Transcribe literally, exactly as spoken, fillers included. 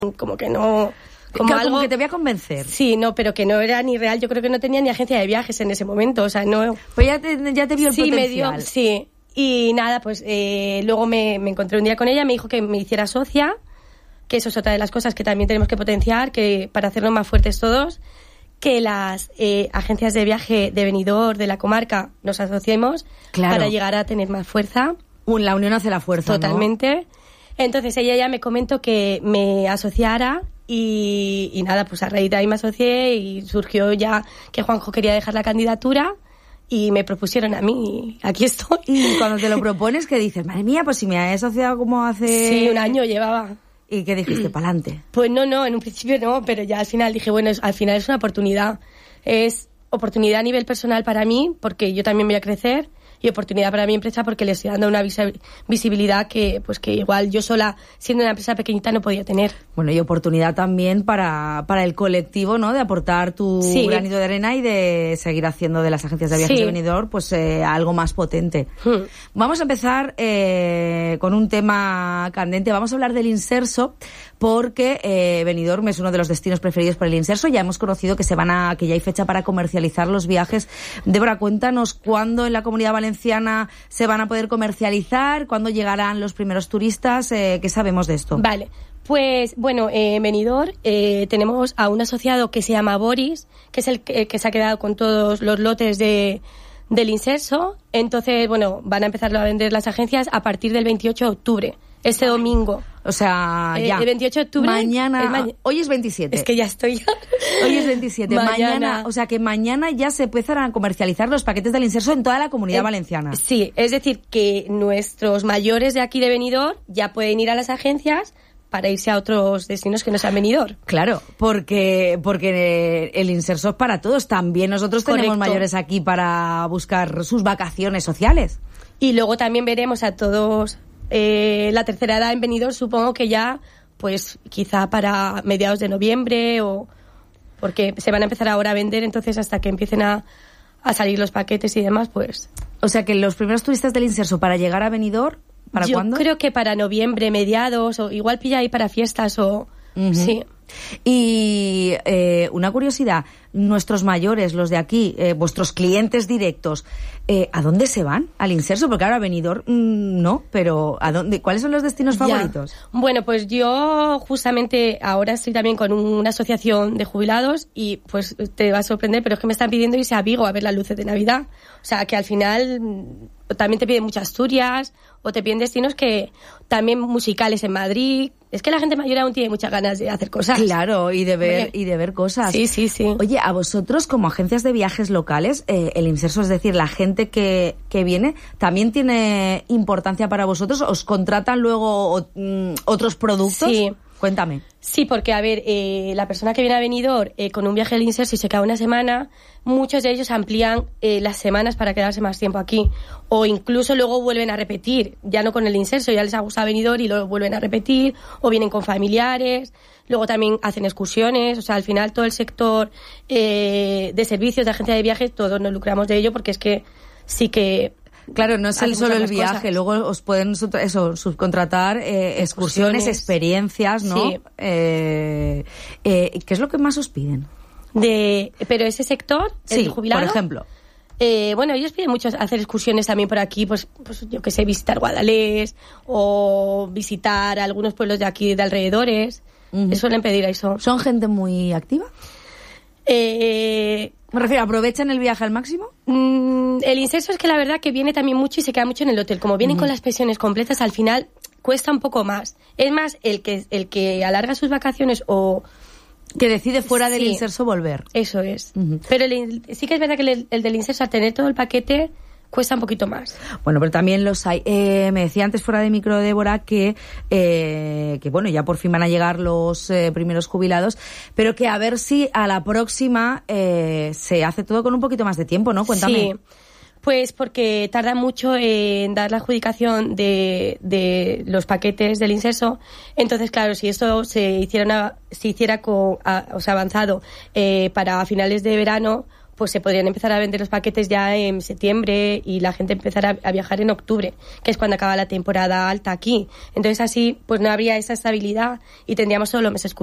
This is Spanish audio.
como que no... Como, claro, algo como que te voy a convencer. Sí, no, pero que no era ni real. Yo creo que no tenía ni agencia de viajes en ese momento, o sea, no... Pues ya te, ya te vio el sí, potencial. Me dio, sí, y nada, pues eh, luego me, me encontré un día con ella, me dijo que me hiciera socia, que eso es otra de las cosas que también tenemos que potenciar, que para hacernos más fuertes todos, que las eh, agencias de viaje de Benidorm, de la comarca, nos asociemos, claro, para llegar a tener más fuerza. La unión hace la fuerza, totalmente. ¿no? Entonces ella ya me comentó que me asociara y, y nada, pues a raíz de ahí me asocié y surgió ya que Juanjo quería dejar la candidatura y me propusieron a mí y aquí estoy. Y cuando te lo propones, ¿qué dices? Madre mía, pues si me he asociado como hace... Sí, un año llevaba. ¿Y qué dijiste? ¿Pa'lante? Pues no, no, en un principio no, pero ya al final dije, bueno, es, al final es una oportunidad. Es oportunidad a nivel personal para mí, porque yo también voy a crecer, y oportunidad para mi empresa porque le estoy dando una visi- visibilidad que pues que igual yo sola, siendo una empresa pequeñita, no podía tener. Bueno, y oportunidad también para, para el colectivo, ¿no? De aportar tu sí. granito de arena y de seguir haciendo de las agencias de viajes sí. de Benidorm pues eh, algo más potente. Hmm. Vamos a empezar eh, con un tema candente. Vamos a hablar del Inserso, porque eh, Benidorm es uno de los destinos preferidos por el Inserso. Ya hemos conocido que se van a, que ya hay fecha para comercializar los viajes. Débora, cuéntanos cuándo en la Comunidad Valenciana se van a poder comercializar, cuándo llegarán los primeros turistas, eh, ¿qué sabemos de esto? Vale, pues bueno, eh, en Benidorm eh, tenemos a un asociado que se llama Boris, que es el que, el que se ha quedado con todos los lotes de del Inserso. Entonces, bueno, van a empezar a vender las agencias a partir del veintiocho de octubre, este domingo. O sea, ya. Eh, el veintiocho de octubre. Mañana. Ma- hoy es veintisiete. Es que ya estoy. Ya. Hoy es veintisiete. Mañana. mañana. O sea, que mañana ya se empiezan a comercializar los paquetes del Inserso en toda la Comunidad eh, Valenciana. Sí, es decir, que nuestros mayores de aquí de Benidorm ya pueden ir a las agencias para irse a otros destinos que no sean Benidorm. Claro, porque porque el Inserso es para todos. También nosotros tenemos Correcto. mayores aquí para buscar sus vacaciones sociales. Y luego también veremos a todos eh, la tercera edad en Benidorm, supongo que ya, pues quizá para mediados de noviembre, o porque se van a empezar ahora a vender, entonces hasta que empiecen a, a salir los paquetes y demás, pues... O sea que los primeros turistas del Inserso para llegar a Benidorm, ¿para Yo cuándo? Yo creo que para noviembre, mediados, o igual pilla ahí para fiestas, o... Uh-huh. Sí. Y eh, una curiosidad, nuestros mayores, los de aquí, eh, vuestros clientes directos, eh, ¿a dónde se van? ¿Al Inserso? Porque ahora Benidorm mmm, no, pero ¿a dónde? ¿Cuáles son los destinos ya. favoritos? Bueno, pues yo justamente ahora estoy también con una asociación de jubilados y pues te va a sorprender, pero es que me están pidiendo irse a Vigo a ver las luces de Navidad. O sea, que al final también te piden muchas Asturias o te piden destinos que también musicales en Madrid. Es que la gente mayor aún tiene muchas ganas de hacer cosas. Claro, y de ver y de ver cosas. Sí, sí, sí. Oye, a vosotros como agencias de viajes locales, eh, el Inserso, es decir, la gente que, que viene, ¿también tiene importancia para vosotros? ¿Os contratan luego o, mm, otros productos? Sí. Cuéntame. Sí, porque, a ver, eh, la persona que viene a Benidorm eh, con un viaje al Inserso y se queda una semana, muchos de ellos amplían eh, las semanas para quedarse más tiempo aquí. O incluso luego vuelven a repetir, ya no con el Inserso, ya les ha gustado Benidorm y luego vuelven a repetir, o vienen con familiares. Luego también hacen excursiones, o sea, al final todo el sector eh, de servicios, de agencia de viajes, todos nos lucramos de ello porque es que sí que... Claro, no es el solo el viaje, cosas. Luego os pueden eso subcontratar eh, excursiones, excursiones, experiencias, ¿no? Sí. Eh, eh, ¿Qué es lo que más os piden? De, pero ese sector, sí, el jubilado, por ejemplo. Eh, bueno, ellos piden mucho hacer excursiones también por aquí, pues, pues yo que sé, visitar Guadalés o visitar algunos pueblos de aquí de alrededores. Uh-huh. Suelen pedir eso. ¿Son gente muy activa? Eh, Me refiero, ¿aprovechan el viaje al máximo? Mm, el Inserso es que la verdad que viene también mucho y se queda mucho en el hotel. Como vienen uh-huh. con las pensiones completas, al final cuesta un poco más. Es más, el que el que alarga sus vacaciones o... que decide fuera sí, del Inserso volver. Eso es. Uh-huh. Pero el, sí que es verdad que el, el del Inserso, al tener todo el paquete, cuesta un poquito más. Bueno, pero también los hay. Eh, me decía antes fuera de micro, Débora, que, eh, que bueno, ya por fin van a llegar los eh, primeros jubilados, pero que a ver si a la próxima eh, se hace todo con un poquito más de tiempo, ¿no? Cuéntame. Sí. Pues porque tarda mucho en dar la adjudicación de, de los paquetes del Inserso. Entonces, claro, si esto se hiciera, una, se hiciera con, a, o sea, avanzado eh, para finales de verano, pues se podrían empezar a vender los paquetes ya en septiembre y la gente empezará a viajar en octubre, que es cuando acaba la temporada alta aquí. Entonces así pues no habría esa estabilidad y tendríamos solo meses